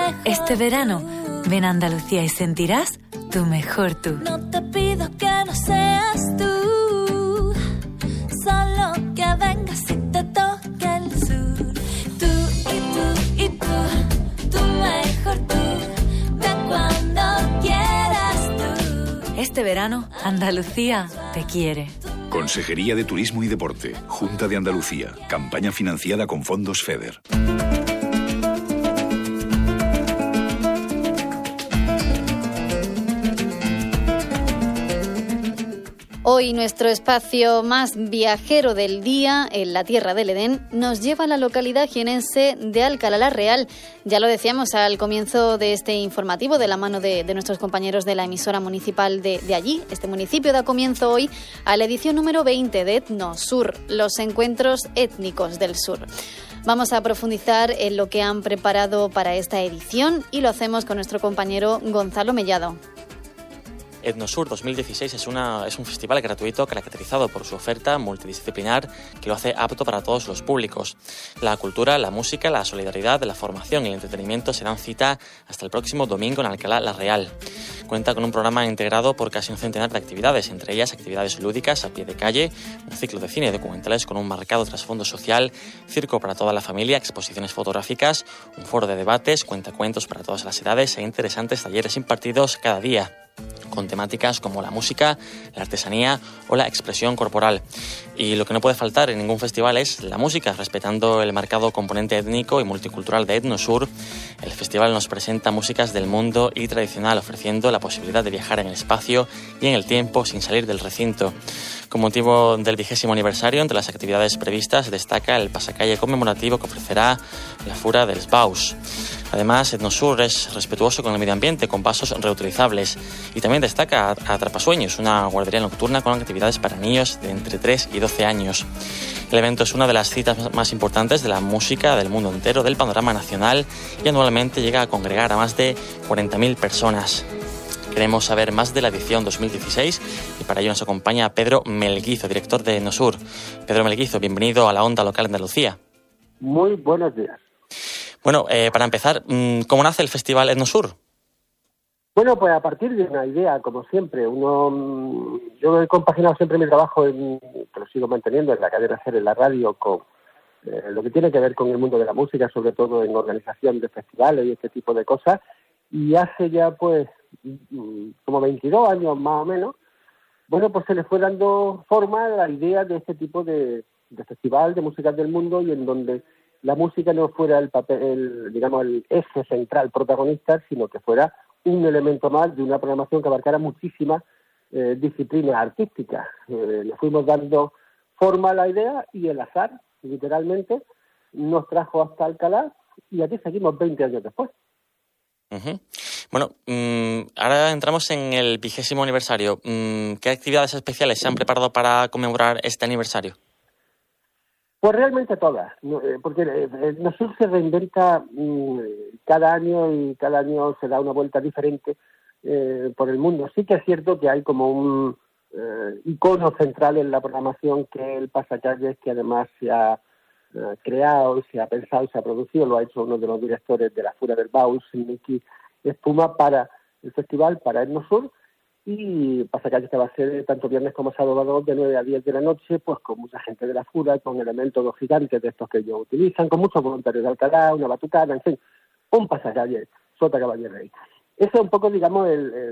Este verano, ven a Andalucía y sentirás tu mejor tú. No te pido que no seas tú, solo que vengas si te toca el sur. Tú y tú, tu mejor tú, ven cuando quieras tú. Este verano, Andalucía te quiere. Consejería de Turismo y Deporte, Junta de Andalucía, campaña financiada con fondos FEDER. Hoy nuestro espacio más viajero del día, en la Tierra del Edén, nos lleva a la localidad jienense de Alcalá la Real. Ya lo decíamos al comienzo de este informativo, de la mano de nuestros compañeros de la emisora municipal de allí. Este municipio da comienzo hoy a la edición número 20 de Etnosur, los encuentros étnicos del sur. Vamos a profundizar en lo que han preparado para esta edición y lo hacemos con nuestro compañero Gonzalo Mellado. Etnosur 2016 es un festival gratuito caracterizado por su oferta multidisciplinar que lo hace apto para todos los públicos. La cultura, la música, la solidaridad, la formación y el entretenimiento se dan cita hasta el próximo domingo en Alcalá la Real. Cuenta con un programa integrado por casi un centenar de actividades, entre ellas actividades lúdicas a pie de calle, un ciclo de cine y documentales con un marcado trasfondo social, circo para toda la familia, exposiciones fotográficas, un foro de debates, cuentacuentos para todas las edades e interesantes talleres impartidos cada día, con temáticas como la música, la artesanía o la expresión corporal. Y lo que no puede faltar en ningún festival es la música, respetando el marcado componente étnico y multicultural de Etnosur. El festival nos presenta músicas del mundo y tradicional, ofreciendo la posibilidad de viajar en el espacio y en el tiempo sin salir del recinto. Con motivo del 20º aniversario, entre las actividades previstas destaca el pasacalle conmemorativo que ofrecerá la Fura dels Baus. Además, Etnosur es respetuoso con el medio ambiente, con vasos reutilizables. Y también destaca Atrapasueños, una guardería nocturna con actividades para niños de entre 3 y 12 años. El evento es una de las citas más importantes de la música del mundo entero, del panorama nacional, y anualmente llega a congregar a más de 40.000 personas. Queremos saber más de la edición 2016 y para ello nos acompaña Pedro Melguizo, director de Etnosur. Pedro Melguizo, bienvenido a la Onda Local Andalucía. Muy buenos días. Bueno, para empezar, ¿cómo nace el Festival Etnosur? Bueno, pues a partir de una idea, como siempre. Yo he compaginado siempre mi trabajo, que lo sigo manteniendo en la cadena SER, en la radio, con lo que tiene que ver con el mundo de la música, sobre todo en organización de festivales y este tipo de cosas. Y hace ya, pues, como 22 años más o menos, bueno, pues se le fue dando forma a la idea de este tipo de festival de músicas del mundo, y en donde la música no fuera el papel, digamos, el eje central protagonista, sino que fuera un elemento más de una programación que abarcara muchísimas disciplinas artísticas. Le fuimos dando forma a la idea y el azar, literalmente, nos trajo hasta Alcalá y aquí seguimos 20 años después. Uh-huh. Bueno, ahora entramos en el 20º aniversario. ¿Qué actividades especiales se han preparado para conmemorar este aniversario? Pues realmente todas, porque Etnosur se reinventa cada año y cada año se da una vuelta diferente por el mundo. Sí que es cierto que hay como un icono central en la programación, que es el pasacalles, que además se ha creado, se ha pensado y se ha producido, lo ha hecho uno de los directores de la Fura dels Baus, Miki Espuma, para el festival, para Etnosur. Y pasacalles que va a ser tanto viernes como sábado de 9 a 10 de la noche, pues con mucha gente de la Fura, con elementos gigantes de estos que ellos utilizan, con muchos voluntarios de Alcalá, una batucada, en fin, un pasacalles sota caballo rey. Eso es un poco, digamos,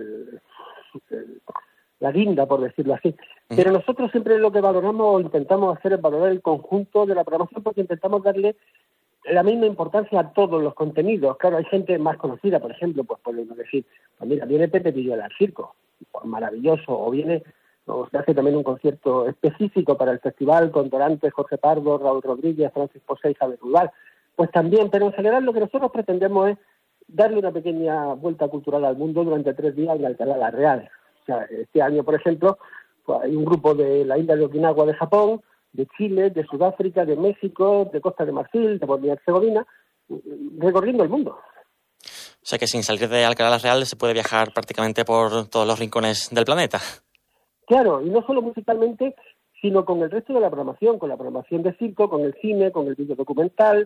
la guinda, por decirlo así. Pero nosotros siempre lo que valoramos o intentamos hacer es valorar el conjunto de la programación, porque intentamos darle la misma importancia a todos los contenidos. Claro, hay gente más conocida, por ejemplo, pues podemos decir, pues mira, viene Pepe Pilluela al circo, pues maravilloso, o se hace también un concierto específico para el festival con Dorantes, Jorge Pardo, Raúl Rodríguez, Francis Posey y Javier Rural, pues también. Pero en general lo que nosotros pretendemos es darle una pequeña vuelta cultural al mundo durante 3 días en Alcalá la Real. O sea, este año, por ejemplo, pues hay un grupo de la isla de Okinawa de Japón, de Chile, de Sudáfrica, de México, de Costa de Marfil, de Bosnia y Herzegovina, recorriendo el mundo. O sea que sin salir de Alcalá la Real se puede viajar prácticamente por todos los rincones del planeta. Claro, y no solo musicalmente, sino con el resto de la programación, con la programación de circo, con el cine, con el video documental,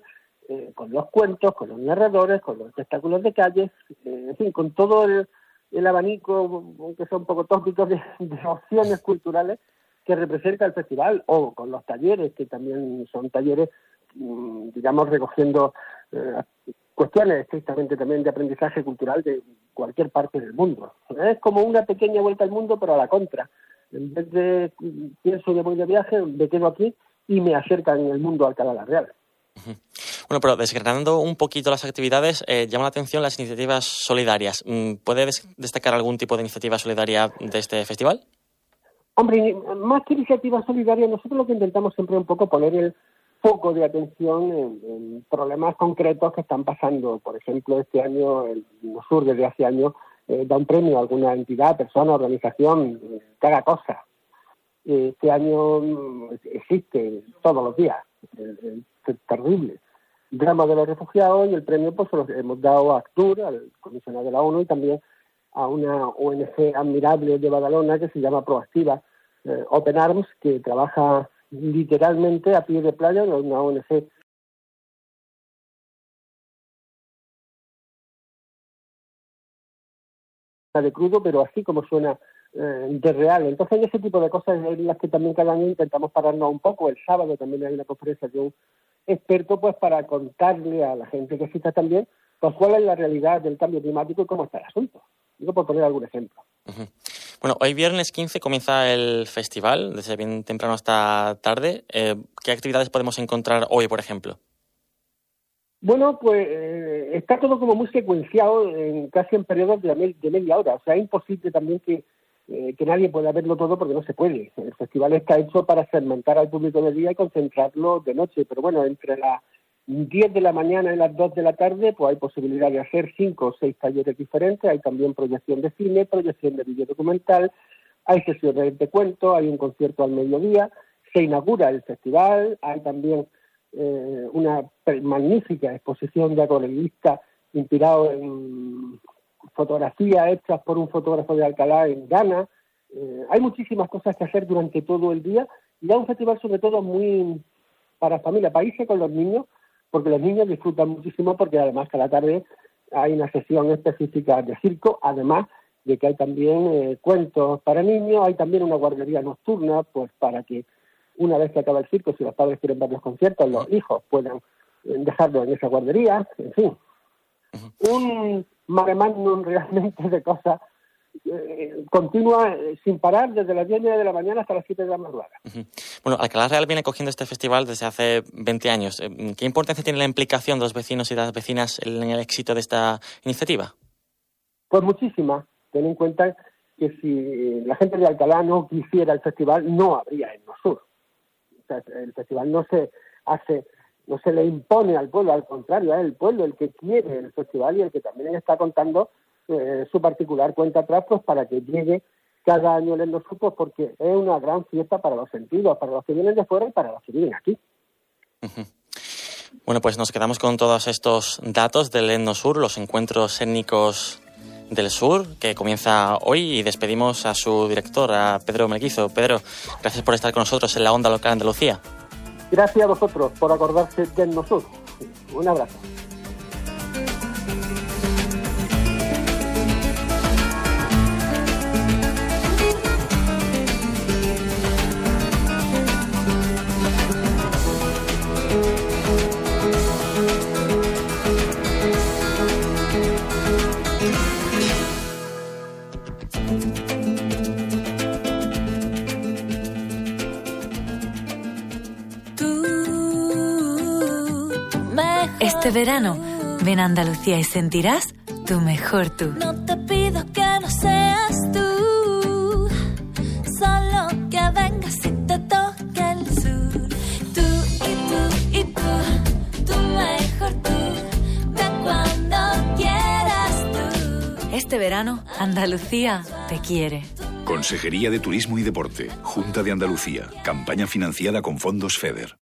con los cuentos, con los narradores, con los espectáculos de calle, en fin, con todo el abanico, aunque son un poco tópicos, de opciones culturales que representa el festival, o con los talleres, que también son talleres, digamos, recogiendo cuestiones estrictamente también de aprendizaje cultural de cualquier parte del mundo. Es como una pequeña vuelta al mundo, pero a la contra. En vez de pienso que voy de viaje, me quedo aquí y me acercan en el mundo a Alcalá la Real. Bueno, pero desgranando un poquito las actividades, llama la atención las iniciativas solidarias. ¿Puede destacar algún tipo de iniciativa solidaria de este festival? Hombre, más que iniciativa solidaria, nosotros lo que intentamos siempre es un poco poner el foco de atención en problemas concretos que están pasando. Por ejemplo, este año el NOSUR desde hace años da un premio a alguna entidad, persona, organización que haga cosas. Este año existe todos los días, es terrible. Drama de los refugiados, y el premio pues se lo hemos dado a ACTUR, al comisionado de la ONU, y también a una ONG admirable de Badalona que se llama Proactiva Open Arms, que trabaja literalmente a pie de playa, una ONG de crudo, pero así como suena de real. Entonces, en ese tipo de cosas es las que también cada año intentamos pararnos un poco. El sábado también hay una conferencia de un experto, pues para contarle a la gente que exista también, pues cuál es la realidad del cambio climático y cómo está el asunto. Digo, por poner algún ejemplo. Uh-huh. Bueno, hoy viernes 15 comienza el festival, desde bien temprano hasta tarde. ¿Qué actividades podemos encontrar hoy, por ejemplo? Bueno, pues está todo como muy secuenciado, casi en periodos de media hora. O sea, es imposible también que nadie pueda verlo todo, porque no se puede. El festival está hecho para segmentar al público de día y concentrarlo de noche. Pero bueno, entre las 10 de la mañana y las 2 de la tarde, pues hay posibilidad de hacer 5 o 6 talleres diferentes. Hay también proyección de cine, proyección de vídeo documental, hay sesiones de cuentos, hay un concierto al mediodía, se inaugura el festival, hay también una magnífica exposición de acuarelistas inspirado en fotografías hechas por un fotógrafo de Alcalá en Ghana. Hay muchísimas cosas que hacer durante todo el día, y es un festival sobre todo muy para familia, para irse con los niños, porque los niños disfrutan muchísimo, porque además cada tarde hay una sesión específica de circo, además de que hay también cuentos para niños, hay también una guardería nocturna, pues para que una vez que acaba el circo, si los padres quieren ver los conciertos, los hijos puedan dejarlo en esa guardería, en fin. Un mare magnum realmente de cosas continua, sin parar, desde las 10 de la mañana hasta las 7 de la madrugada. Bueno, Alcalá Real viene cogiendo este festival desde hace 20 años. ¿Qué importancia tiene la implicación de los vecinos y de las vecinas en el éxito de esta iniciativa? Pues muchísima. Ten en cuenta que si la gente de Alcalá no quisiera el festival, no habría el NOSUR. O sea, el festival no se le impone al pueblo, al contrario, es el pueblo el que quiere el festival y el que también está contando su particular cuenta atrás, pues para que llegue cada año el NOSUR, pues porque es una gran fiesta para los sentidos, para los que vienen de fuera y para los que viven aquí. Bueno, pues nos quedamos con todos estos datos del NOSUR, los encuentros étnicos del sur, que comienza hoy, y despedimos a su director, a Pedro Melguizo. Pedro, gracias por estar con nosotros en la Onda Local Andalucía. Gracias a vosotros por acordarse del NOSUR. Un abrazo. Este verano, ven a Andalucía y sentirás tu mejor tú. No te pido que no seas tú, solo que vengas y te toque el sur. Tú y tu mejor tú, ven cuando quieras tú. Este verano, Andalucía te quiere. Consejería de Turismo y Deporte, Junta de Andalucía, campaña financiada con fondos FEDER.